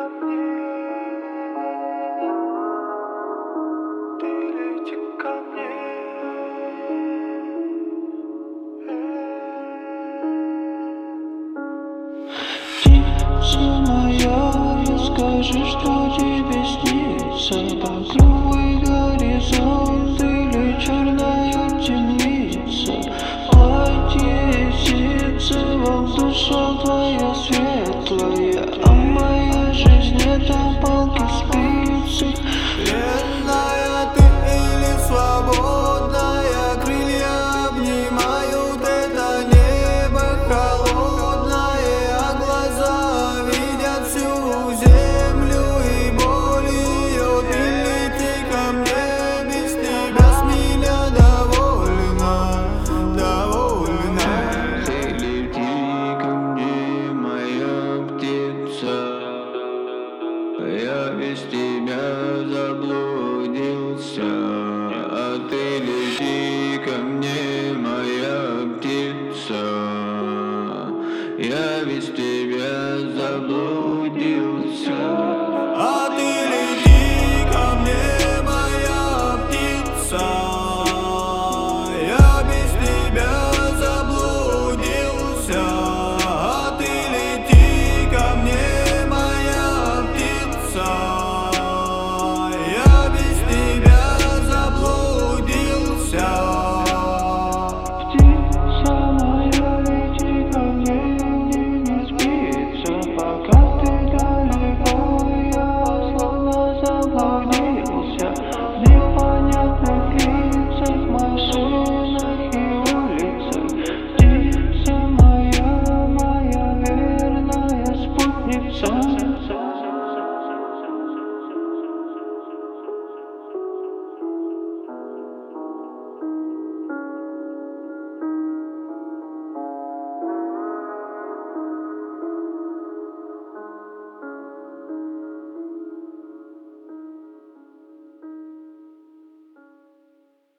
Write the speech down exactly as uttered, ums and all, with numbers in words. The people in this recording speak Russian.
мне, ты лети ко мне. Птица моя, расскажи, что тебе снится. Багровый горизонт или черная темница. Платье ситцевом, душа твоя светлая, а моя жизнь это палки спицы. Бедная ты или свободная, крылья обнимают это небо холодное, а глаза видят всю землю и боль ее. Ты лети ко мне, без тебя с меня довольна, довольна. Ты лети ко мне, моя птица, я без тебя заблудился. А ты лети ко мне, моя птица, я без тебя заблудился. А ты лети ко мне, моя птица, я без тебя заблудился. А ты лети ко мне, моя птица, я без тебя заблудился. Птица моя, лети ко мне, мне не спится, пока ты далеко, я словно заблудился в непонятных лицах, машинах и улицах. Птица моя, моя верная спутница.